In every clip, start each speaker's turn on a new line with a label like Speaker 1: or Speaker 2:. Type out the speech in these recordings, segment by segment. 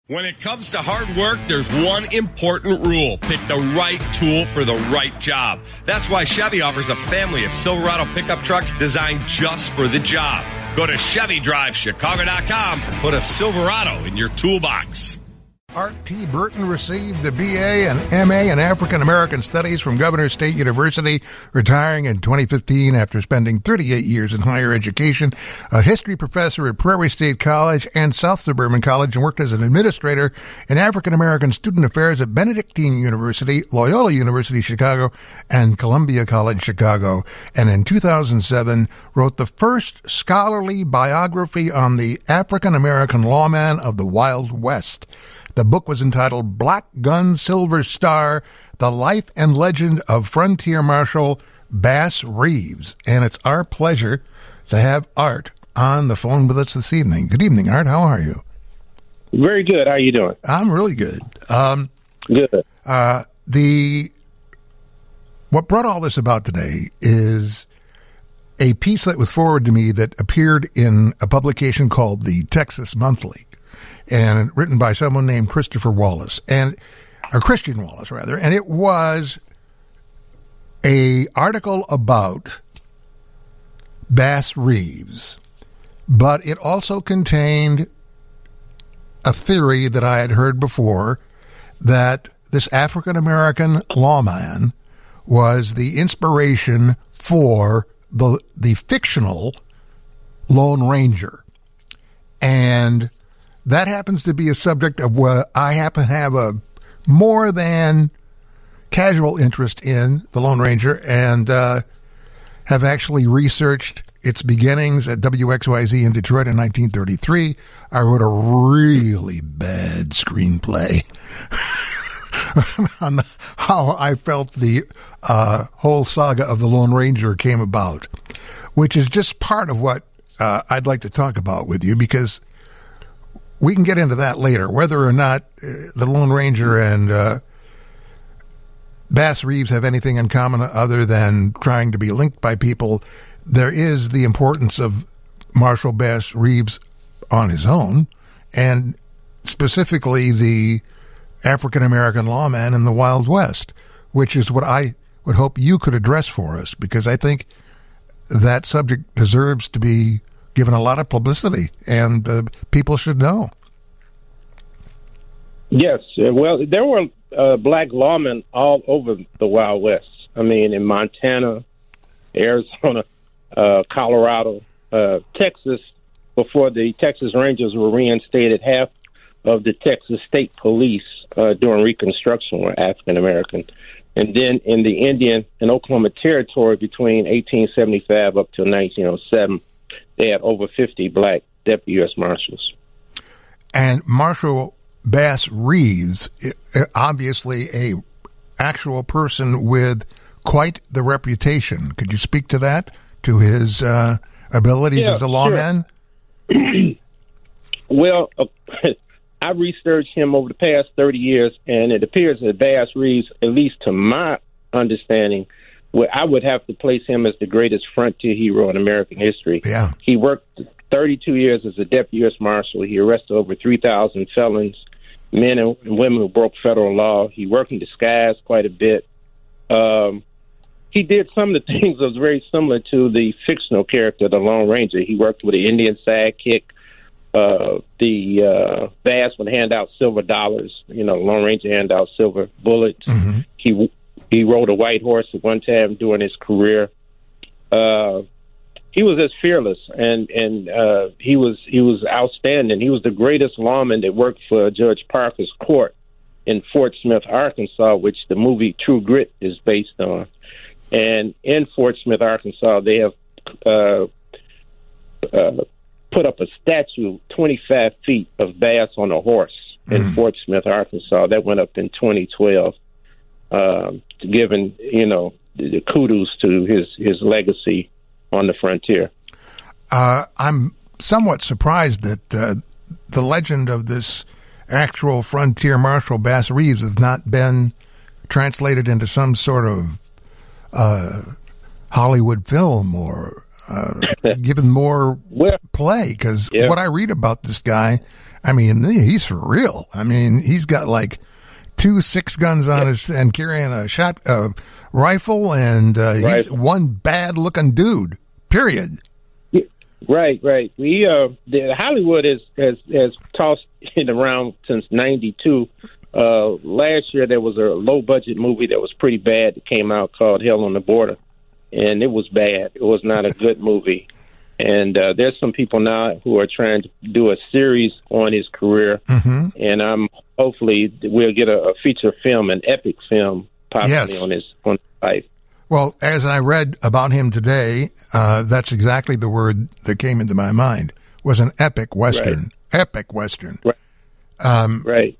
Speaker 1: When it comes to hard work, there's one important rule. Pick the right tool for the right job. That's why Chevy offers a family of Silverado pickup trucks designed just for the job. Go to ChevyDriveChicago.com and put a Silverado in your toolbox.
Speaker 2: Art T. Burton received a BA and MA in African American Studies from Governor State University, retiring in 2015 after spending 38 years in higher education. A history professor at Prairie State College and South Suburban College, and worked as an administrator in African American student affairs at Benedictine University, Loyola University Chicago, and Columbia College Chicago. And in 2007, wrote the first scholarly biography on the African American lawman of the Wild West. The book was entitled Black Gun Silver Star, The Life and Legend of Frontier Marshal Bass Reeves. And it's our pleasure to have Art on the phone with us this evening. Good evening, Art. How are you?
Speaker 3: Very good. How are you doing?
Speaker 2: I'm really good.
Speaker 3: Good.
Speaker 2: What brought all this about today is a piece that was forwarded to me that appeared in a publication called the Texas Monthly, and written by someone named Christopher Wallace, Christian Wallace, rather. And it was a article about Bass Reeves, but it also contained a theory that I had heard before, that this African-American lawman was the inspiration for the fictional Lone Ranger. And that happens to be a subject of what I happen to have a more than casual interest in, the Lone Ranger, and have actually researched its beginnings at WXYZ in Detroit in 1933. I wrote a really bad screenplay on how I felt the whole saga of the Lone Ranger came about, which is just part of what I'd like to talk about with you, because we can get into that later, whether or not the Lone Ranger and Bass Reeves have anything in common other than trying to be linked by people. There is the importance of Marshal Bass Reeves on his own, and specifically the African-American lawman in the Wild West, which is what I would hope you could address for us, because I think that subject deserves to be given a lot of publicity, and people should know.
Speaker 3: Yes. Well, there were black lawmen all over the Wild West. I mean, in Montana, Arizona, Colorado, Texas. Before the Texas Rangers were reinstated, half of the Texas State Police during Reconstruction were African American. And then in the Indian and Oklahoma Territory between 1875 up to 1907, they had over 50 black deputy U.S. Marshals.
Speaker 2: And Marshal Bass Reeves, obviously a actual person with quite the reputation. Could you speak to that, to his abilities as a lawman?
Speaker 3: Sure. Well, I researched him over the past 30 years, and it appears that Bass Reeves, at least to my understanding, I would have to place him as the greatest frontier hero in American history.
Speaker 2: Yeah.
Speaker 3: He worked 32 years as a deputy U.S. Marshal. He arrested over 3,000 felons, men and women who broke federal law. He worked in disguise quite a bit. He did some of the things that was very similar to the fictional character, the Lone Ranger. He worked with an Indian sidekick. The Bass would hand out silver dollars. You know, the Lone Ranger handed out silver bullets.
Speaker 2: Mm-hmm.
Speaker 3: He rode a white horse at one time during his career. He was as fearless, and he was outstanding. He was the greatest lawman that worked for Judge Parker's court in Fort Smith, Arkansas, which the movie True Grit is based on. And in Fort Smith, Arkansas, they have put up a statue 25 feet of Bass on a horse in Fort Smith, Arkansas. That went up in 2012, giving, the kudos to his legacy on the frontier.
Speaker 2: I'm somewhat surprised that the legend of this actual frontier Marshal Bass Reeves has not been translated into some sort of Hollywood film or given more play, because what I read about this guy, I mean, he's for real. I mean, he's got like 2 6-guns on his and carrying a rifle, and he's one bad looking dude. Period.
Speaker 3: Yeah, right. We Hollywood has tossed it around since '92. Last year there was a low budget movie that was pretty bad that came out called Hell on the Border, and it was bad. It was not a good movie. And there's some people now who are trying to do a series on his career, and hopefully we'll get a feature film, an epic film, possibly on his life.
Speaker 2: Well, as I read about him today, that's exactly the word that came into my mind, was an epic Western. Right. Epic Western.
Speaker 3: Right. Right.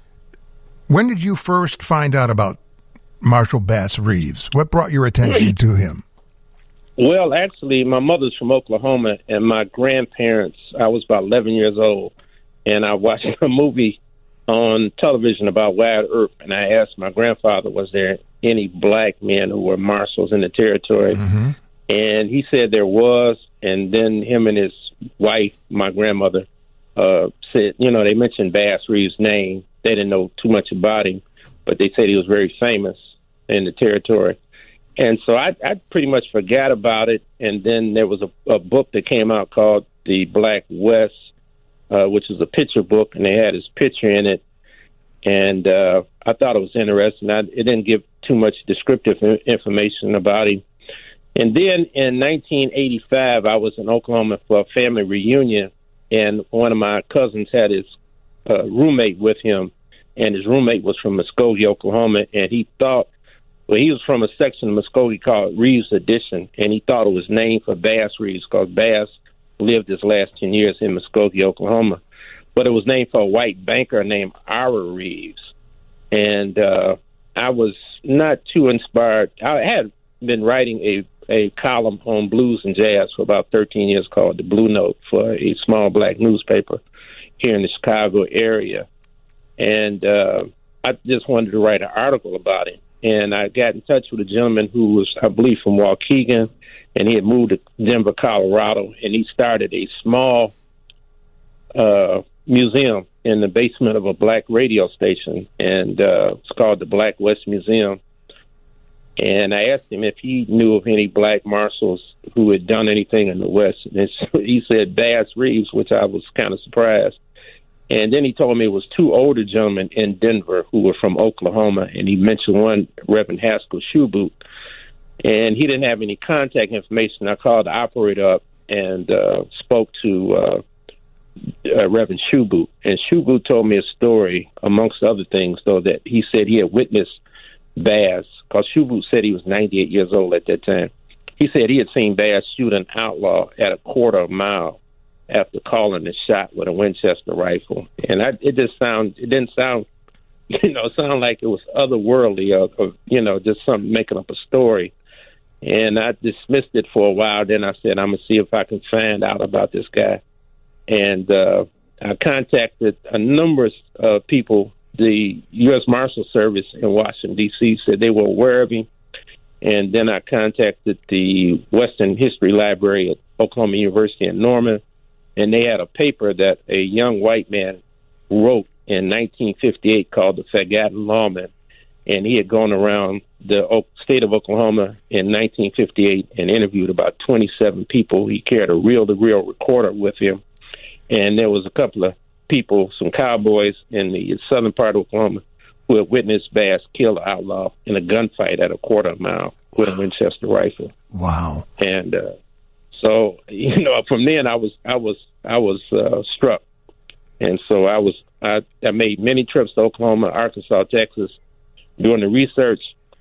Speaker 2: When did you first find out about Marshall Bass Reeves? What brought your attention to him?
Speaker 3: Well, actually, my mother's from Oklahoma, and my grandparents, I was about 11 years old, and I watched a movie on television about Wyatt Earp, and I asked my grandfather, was there any black men who were marshals in the territory? And he said there was, and then him and his wife, my grandmother, said, they mentioned Bass Reeves' name. They didn't know too much about him, but they said he was very famous in the territory. And so I pretty much forgot about it. And then there was a book that came out called The Black West, which was a picture book, and they had his picture in it. And I thought it was interesting. It didn't give too much descriptive information about him. And then in 1985, I was in Oklahoma for a family reunion, and one of my cousins had his roommate with him, and his roommate was from Muskogee, Oklahoma, and he thought, he was from a section of Muskogee called Reeves Addition, and he thought it was named for Bass Reeves because Bass lived his last 10 years in Muskogee, Oklahoma. But it was named for a white banker named Ira Reeves. And I was not too inspired. I had been writing a column on blues and jazz for about 13 years called The Blue Note for a small black newspaper here in the Chicago area. And I just wanted to write an article about him. And I got in touch with a gentleman who was, I believe, from Waukegan, and he had moved to Denver, Colorado, and he started a small museum in the basement of a black radio station, and it's called the Black West Museum. And I asked him if he knew of any black marshals who had done anything in the West, and he said Bass Reeves, which I was kind of surprised. And then he told me it was 2 older gentlemen in Denver who were from Oklahoma, and he mentioned one, Reverend Haskell Shoeboot. And he didn't have any contact information. I called the operator up and spoke to Reverend Shoeboot. And Shoeboot told me a story, amongst other things, though, that he said he had witnessed Bass, because Shoeboot said he was 98 years old at that time. He said he had seen Bass shoot an outlaw at a quarter of a mile after calling the shot with a Winchester rifle. And it didn't sound like it was otherworldly or just something making up a story. And I dismissed it for a while. Then I said, I'm going to see if I can find out about this guy. And I contacted a number of people. The U.S. Marshal Service in Washington, D.C. said they were aware of him. And then I contacted the Western History Library at Oklahoma University in Norman, and they had a paper that a young white man wrote in 1958 called The Forgotten Lawman. And he had gone around the state of Oklahoma in 1958 and interviewed about 27 people. He carried a reel-to-reel recorder with him. And there was a couple of people, some cowboys in the southern part of Oklahoma, who had witnessed Bass kill an outlaw in a gunfight at a quarter mile with a Winchester rifle.
Speaker 2: Wow!
Speaker 3: And so, from then I was struck, and so I made many trips to Oklahoma, Arkansas, Texas, doing the research,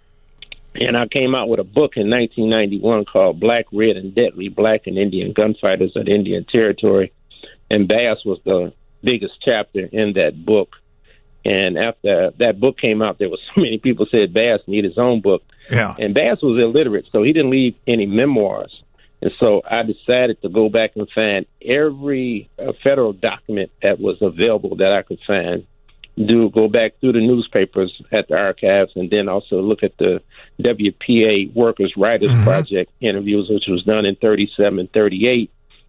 Speaker 3: and I came out with a book in 1991 called Black, Red, and Deadly: Black and Indian Gunfighters at Indian Territory, and Bass was the biggest chapter in that book. And after that book came out, there was so many people said Bass needed his own book.
Speaker 2: Yeah.
Speaker 3: And Bass was illiterate, so he didn't leave any memoirs. And so I decided to go back and find every federal document that was available that I could find, go back through the newspapers at the archives, and then also look at the WPA Workers Writers Project interviews, which was done in 37 and 38.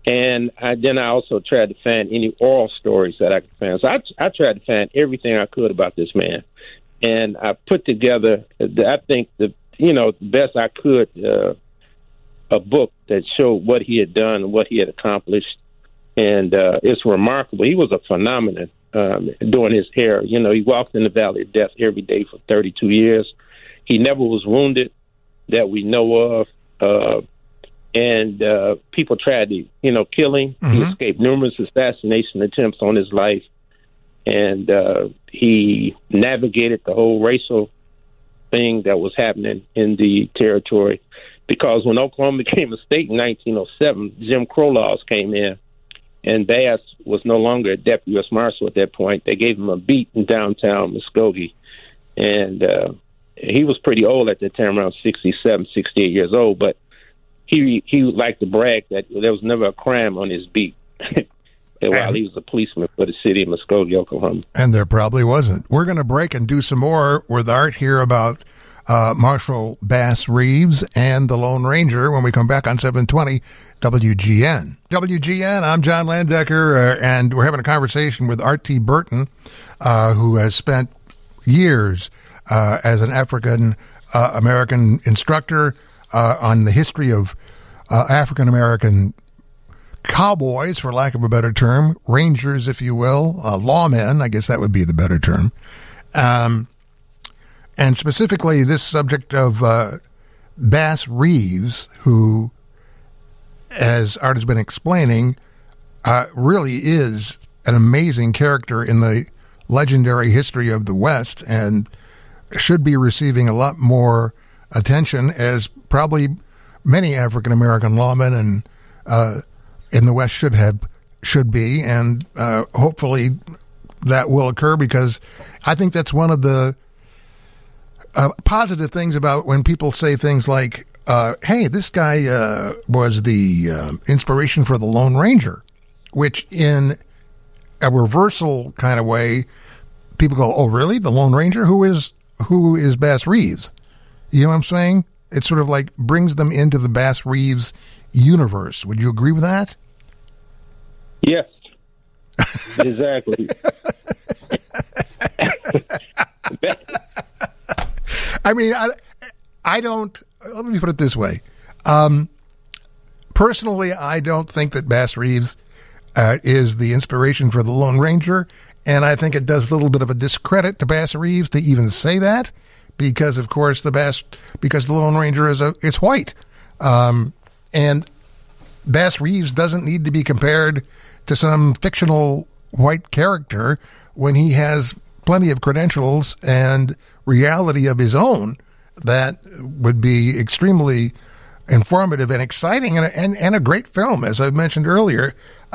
Speaker 3: And then I also tried to find any oral stories that I could find. So I tried to find everything I could about this man. And I put together, I think, the best I could, a book that showed what he had done and what he had accomplished. And it's remarkable. He was a phenomenon during his era. He walked in the valley of death every day for 32 years. He never was wounded that we know of. And people tried to, kill him. Mm-hmm. He escaped numerous assassination attempts on his life. And he navigated the whole racial thing that was happening in the territory. Because when Oklahoma became a state in 1907, Jim Crow laws came in. And Bass was no longer a deputy U.S. Marshal at that point. They gave him a beat in downtown Muskogee. And he was pretty old at that time, around 67, 68 years old. But he liked to brag that there was never a crime on his beat while he was a policeman for the city of Muskogee, Oklahoma.
Speaker 2: And there probably wasn't. We're going to break and do some more with Art here about Marshal Bass Reeves and the Lone Ranger when we come back on 720 WGN. WGN, I'm John Landecker, and we're having a conversation with Art T. Burton, who has spent years as an African-American instructor on the history of African-American cowboys, for lack of a better term, rangers, if you will, lawmen, I guess that would be the better term. And specifically this subject of Bass Reeves, who, as Art has been explaining, really is an amazing character in the legendary history of the West and should be receiving a lot more attention, as probably many African-American lawmen and in the West should be, and hopefully that will occur, because I think that's one of the positive things about when people say things like, hey, this guy was the inspiration for the Lone Ranger, which in a reversal kind of way, people go, oh, really? The Lone Ranger? Who is Bass Reeves? You know what I'm saying? It sort of like brings them into the Bass Reeves universe. Would you agree with that?
Speaker 3: Yes, exactly.
Speaker 2: I mean, I don't, let me put it this way. Personally, I don't think that Bass Reeves is the inspiration for the Lone Ranger, and I think it does a little bit of a discredit to Bass Reeves to even say that, because of course because the Lone Ranger it's white. And Bass Reeves doesn't need to be compared to some fictional white character when he has plenty of credentials and reality of his own that would be extremely informative and exciting and a great film, as I mentioned earlier.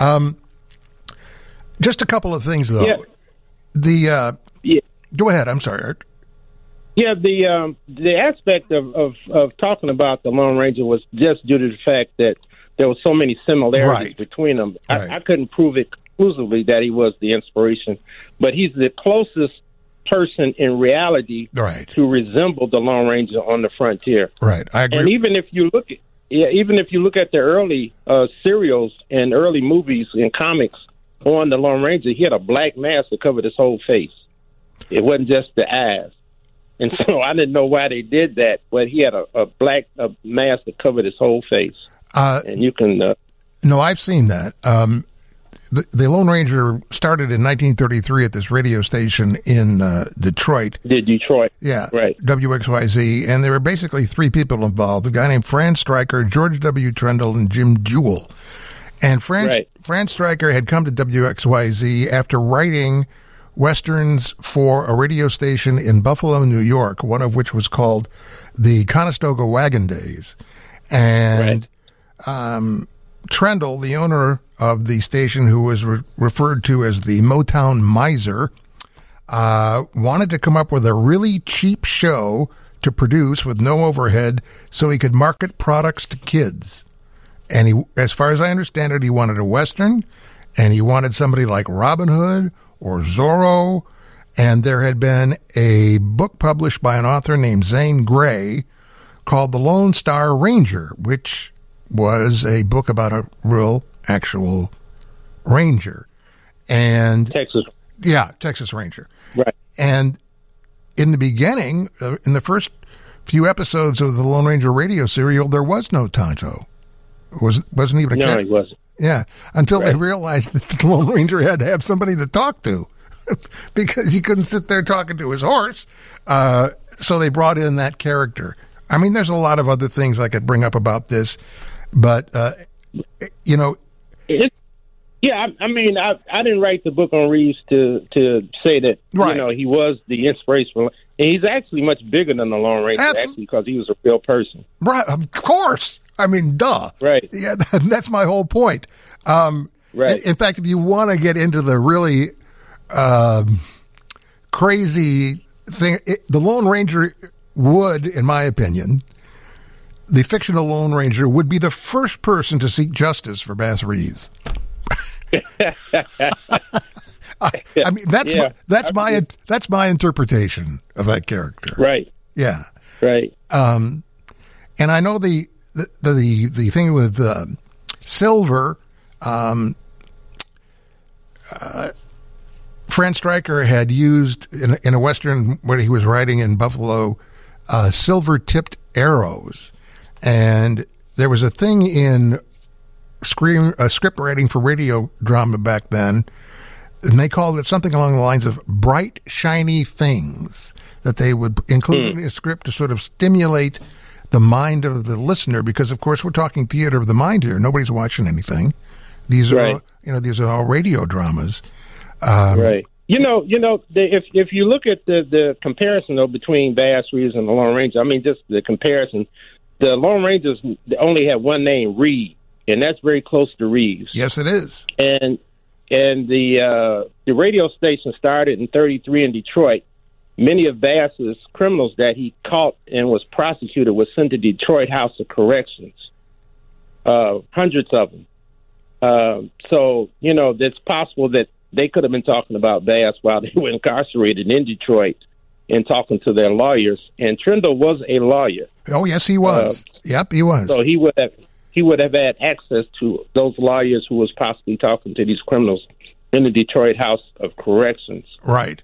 Speaker 2: Just a couple of things, though. Yeah. Go ahead. I'm sorry, Art.
Speaker 3: Yeah, the aspect of talking about the Lone Ranger was just due to the fact that there were so many similarities between them. Right. I couldn't prove it conclusively that he was the inspiration, but he's the closest person in reality to resemble the Lone Ranger on the frontier.
Speaker 2: Right, I agree.
Speaker 3: And even if you look at the early serials and early movies and comics on the Lone Ranger, he had a black mask that covered his whole face. It wasn't just the eyes. And so I didn't know why they did that, but he had a black mask that covered his whole face. And you can...
Speaker 2: No, I've seen that. The Lone Ranger started in 1933 at this radio station in Detroit.
Speaker 3: Detroit.
Speaker 2: Yeah,
Speaker 3: right.
Speaker 2: WXYZ. And there were basically three people involved, a guy named Fran Stryker, George W. Trendle, and Jim Jewell. And Fran Stryker had come to WXYZ after writing Westerns for a radio station in Buffalo, New York, one of which was called the Conestoga Wagon Days. And Trendle, the owner of the station, who was referred to as the Motown Miser, wanted to come up with a really cheap show to produce with no overhead so he could market products to kids. And he, as far as I understand it, he wanted a Western, and he wanted somebody like Robin Hood or Zorro, and there had been a book published by an author named Zane Grey called The Lone Star Ranger, which was a book about a rural actual ranger. And Texas Ranger.
Speaker 3: Right.
Speaker 2: And in the beginning, in the first few episodes of the Lone Ranger radio serial, there was no Tonto. Wasn't even a
Speaker 3: character. No, he wasn't.
Speaker 2: Yeah, until they realized that the Lone Ranger had to have somebody to talk to because he couldn't sit there talking to his horse. So they brought in that character. I mean, there's a lot of other things I could bring up about this, but, you know.
Speaker 3: Yeah, I mean, I didn't write the book on Reeves to say that, you know, he was the inspiration. And he's actually much bigger than the Lone Ranger, actually, because he was a real person.
Speaker 2: Right, of course. I mean, duh.
Speaker 3: Right.
Speaker 2: Yeah, that's my whole point.
Speaker 3: Right.
Speaker 2: In fact, if you want to get into the really crazy thing, the Lone Ranger would, in my opinion, the fictional Lone Ranger would be the first person to seek justice for Bass Reeves. I mean, that's my interpretation of that character.
Speaker 3: Right.
Speaker 2: Yeah.
Speaker 3: Right.
Speaker 2: And I know the thing with Silver, Fran Stryker had used in a Western when he was writing in Buffalo, silver-tipped arrows, and there was a thing in script writing for radio drama back then, and they called it something along the lines of bright, shiny things that they would include in a script to sort of stimulate the mind of the listener, because of course we're talking theater of the mind here. Nobody's watching anything. These are these are all radio dramas.
Speaker 3: Right. You know, if you look at the comparison though between Bass Reeves and the Lone Ranger, I mean, just the comparison, the Lone Rangers only had one name, Reed, and that's very close to Reeves.
Speaker 2: Yes, it is.
Speaker 3: And the radio station started in '33 in Detroit. Many of Bass's criminals that he caught and was prosecuted were sent to Detroit House of Corrections. Hundreds of them. So, you know, it's possible that they could have been talking about Bass while they were incarcerated in Detroit and talking to their lawyers. And Trindle was a lawyer.
Speaker 2: Oh, yes, he was. Yep, he was.
Speaker 3: So he would have had access to those lawyers who was possibly talking to these criminals in the Detroit House of Corrections.
Speaker 2: Right.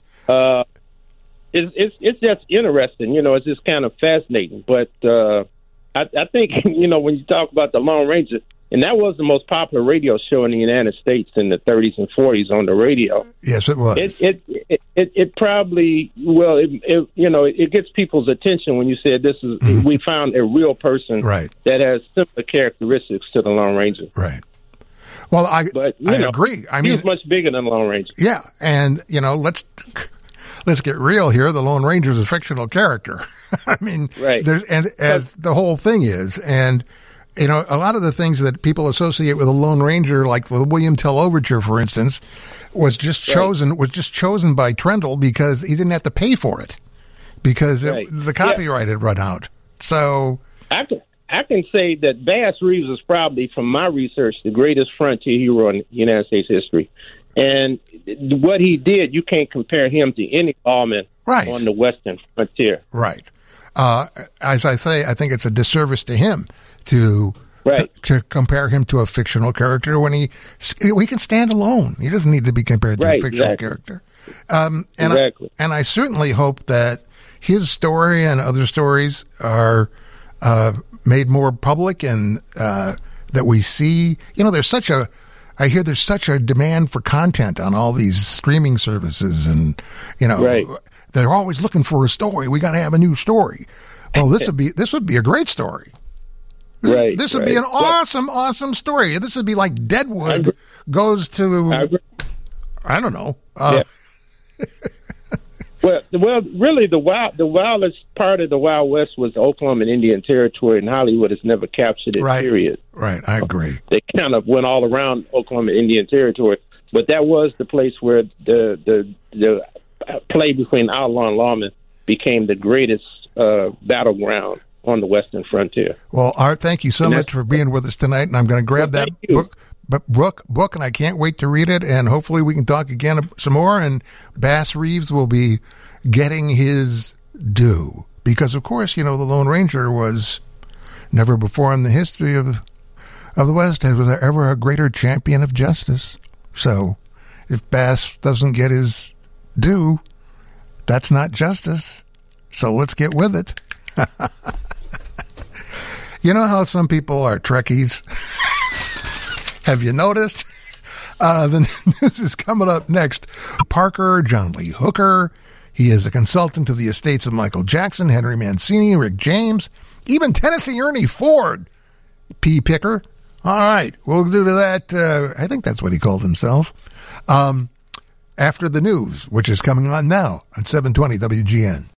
Speaker 3: It's just interesting, you know, it's just kind of fascinating. But I think, you know, when you talk about the Lone Ranger, and that was the most popular radio show in the United States in the 30s and 40s on the radio.
Speaker 2: Yes, it was.
Speaker 3: It probably, well, you know, it gets people's attention when you said this is, we found a real person that has similar characteristics to the Lone Ranger.
Speaker 2: Right. Well, I agree. I mean,
Speaker 3: he's much bigger than the Lone Ranger.
Speaker 2: Yeah, and, you know, let's get real here. The Lone Ranger is a fictional character. I mean, as the whole thing is, and you know, a lot of the things that people associate with the Lone Ranger, like the William Tell Overture, for instance, was just chosen by Trendle because he didn't have to pay for it because the copyright had run out. So
Speaker 3: I can say that Bass Reeves is probably, from my research, the greatest frontier hero in United States history. And what he did, you can't compare him to any lawman on the Western frontier.
Speaker 2: Right. As I say, I think it's a disservice to him to compare him to a fictional character when he can stand alone. He doesn't need to be compared to a fictional character. And I certainly hope that his story and other stories are made more public, and that we see. You know, I hear there's such a demand for content on all these streaming services, and you know, they're always looking for a story. We got to have a new story. Well, this would be a great story. This would be an awesome story. This would be like Deadwood goes to, I don't know.
Speaker 3: Well, really, the wildest part of the Wild West was Oklahoma and Indian Territory, and Hollywood has never captured it. Period.
Speaker 2: Right, I agree.
Speaker 3: They kind of went all around Oklahoma and Indian Territory, but that was the place where the play between outlaw and lawman became the greatest battleground on the Western frontier.
Speaker 2: Well, Art, thank you so much for being with us tonight, and I'm going to grab that book, and I can't wait to read it, and hopefully we can talk again some more, and Bass Reeves will be getting his due, because, of course, you know, the Lone Ranger was never before in the history of of the West was there ever a greater champion of justice. So if Bass doesn't get his due, that's not justice. So let's get with it. You know how some people are Trekkies? Have you noticed? The news is coming up next. Parker John Lee Hooker. He is a consultant to the estates of Michael Jackson, Henry Mancini, Rick James, even Tennessee Ernie Ford. P. Picker. All right, we'll do to that. I think that's what he called himself. After the news, which is coming on now at 720 WGN.